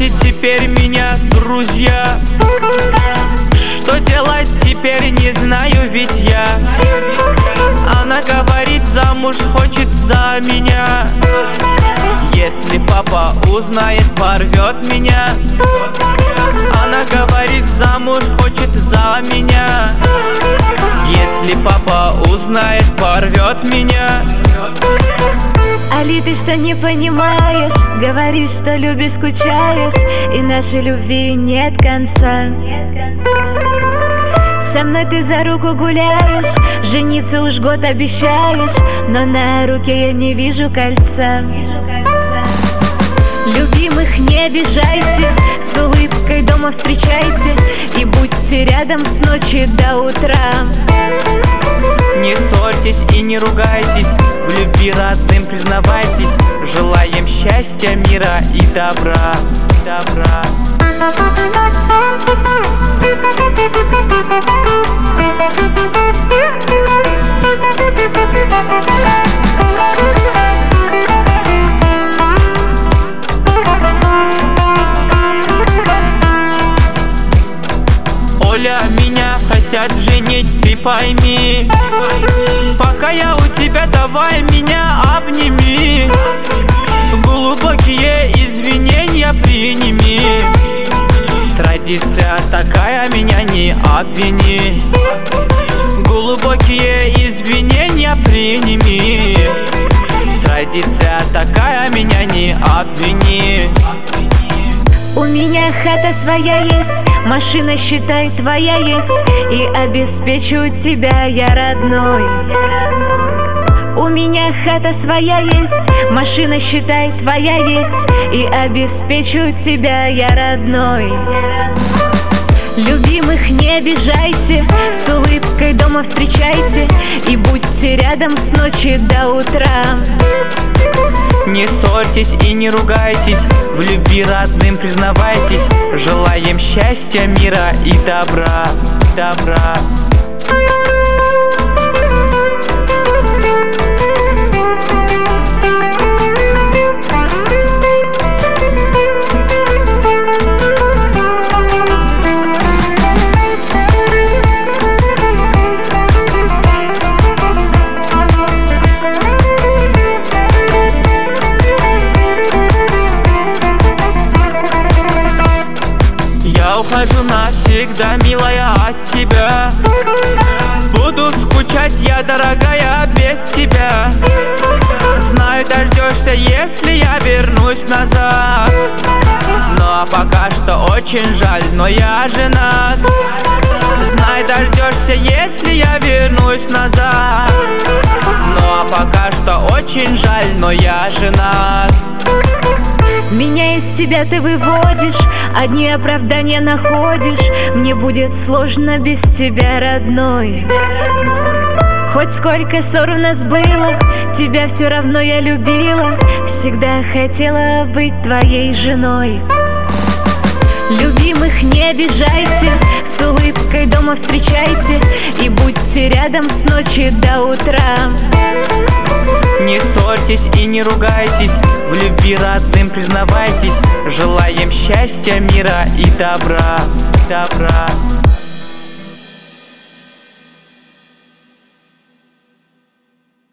бросить теперь меня, друзья? Что делать теперь, не знаю, ведь я. Она говорит, замуж хочет за меня. Если папа узнает, порвет меня. Она говорит, замуж хочет за меня. Если папа узнает, порвет меня. Али, ты что не понимаешь? Говоришь, что любишь, скучаешь, и нашей любви нет конца. Со мной ты за руку гуляешь, жениться уж год обещаешь, но на руке я не вижу кольца. Любимых не обижайте, с улыбкой дома встречайте, и будьте рядом с ночи до утра. Не ссорьтесь и не ругайтесь, в любви родным признавайтесь. Желаем счастья, мира и добра, добра. Оля, меня хотят женить, ты пойми. Пока я у тебя, давай меня обними. Глубокие извинения приними. Традиция такая, меня не обвини. Глубокие извинения приними. Традиция такая, меня не обвини. У меня хата своя есть, машина, считай, твоя есть, и обеспечу тебя я родной. У меня хата своя есть, машина, считай, твоя есть, и обеспечу тебя я родной. Любимых не обижайте, с улыбкой дома встречайте, и будьте рядом с ночи до утра. Не ссорьтесь и не ругайтесь, в любви родным признавайтесь. Желаем счастья, мира и добра, добра. Я ухожу навсегда, милая, от тебя. Буду скучать я, дорогая, без тебя. Знаю, дождешься, если я вернусь назад. Ну а пока что очень жаль, но я женат. Знай, дождешься, если я вернусь назад. Ну а пока что очень жаль, но я женат. Меня из себя ты выводишь, одни оправдания находишь. Мне будет сложно без тебя, родной. Хоть сколько ссор у нас было, тебя все равно я любила. Всегда хотела быть твоей женой. Любимых не обижайте, с улыбкой дома встречайте, и будьте рядом с ночи до утра. Не ссорьтесь и не ругайтесь, в любви родным признавайтесь. Желаем счастья, мира и добра, добра.